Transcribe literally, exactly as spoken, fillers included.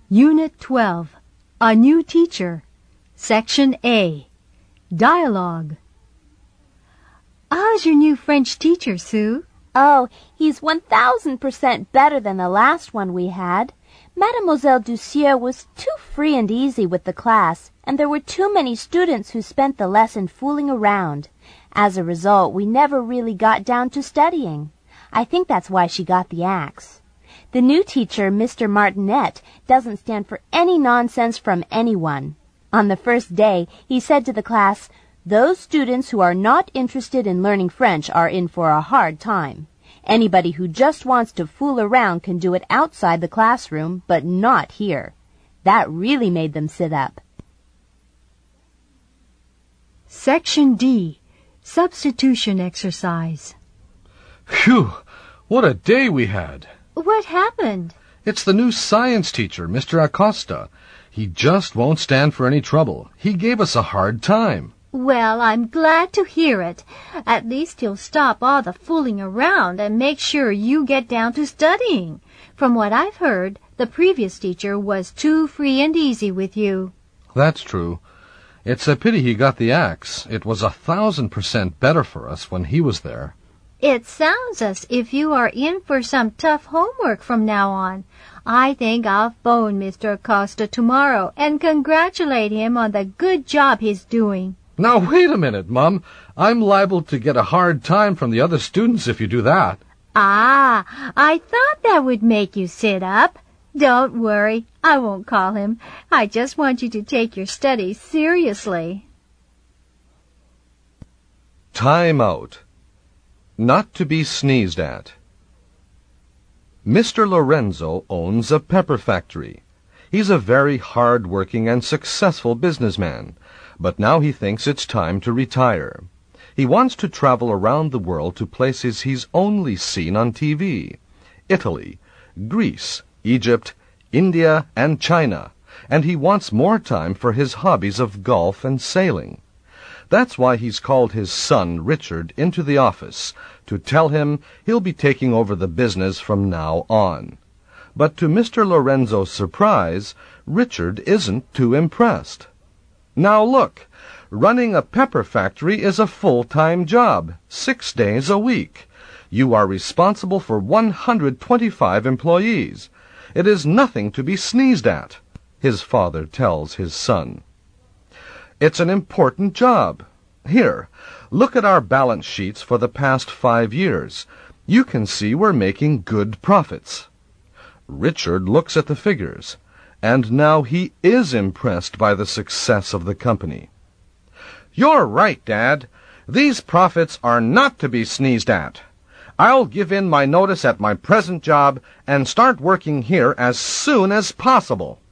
Unit twelve, A New Teacher, Section A, Dialogue. How's your new French teacher, Sue? Oh, he's one thousand percent better than the last one we had. Mademoiselle Dussier was too free and easy with the class, and there were too many students who spent the lesson fooling around. As a result, we never really got down to studying. I think that's why she got the axe. The new teacher, Mister Martinet, doesn't stand for any nonsense from anyone. On the first day, he said to the class, "Those students who are not interested in learning French are in for a hard time. Anybody who just wants to fool around can do it outside the classroom, but not here." That really made them sit up. Section D, Substitution Exercise. Phew! What a day we had! What happened? It's the new science teacher, Mister Acosta. He just won't stand for any trouble. He gave us a hard time. Well, I'm glad to hear it. At least he'll stop all the fooling around and make sure you get down to studying. From what I've heard, the previous teacher was too free and easy with you. That's true. It's a pity he got the axe. It was a thousand percent better for us when he was there. It sounds as if you are in for some tough homework from now on. I think I'll phone Mister Acosta tomorrow and congratulate him on the good job he's doing. Now, wait a minute, Mum. I'm liable to get a hard time from the other students if you do that. Ah, I thought that would make you sit up. Don't worry, I won't call him. I just want you to take your studies seriously. Time out. Not to be sneezed at. Mister Lorenzo owns a pepper factory. He's a very hard-working and successful businessman, but now he thinks it's time to retire. He wants to travel around the world to places he's only seen on T V. Italy, Greece, Egypt, India, and China, and he wants more time for his hobbies of golf and sailing. That's why he's called his son, Richard, into the office to tell him he'll be taking over the business from now on. But to Mister Lorenzo's surprise, Richard isn't too impressed. Now look, running a pepper factory is a full-time job, six days a week. You are responsible for one hundred twenty-five employees. It is nothing to be sneezed at, his father tells his son. It's an important job. Here, look at our balance sheets for the past five years. You can see we're making good profits. Richard looks at the figures, and now he is impressed by the success of the company. You're right, Dad. These profits are not to be sneezed at. I'll give in my notice at my present job and start working here as soon as possible.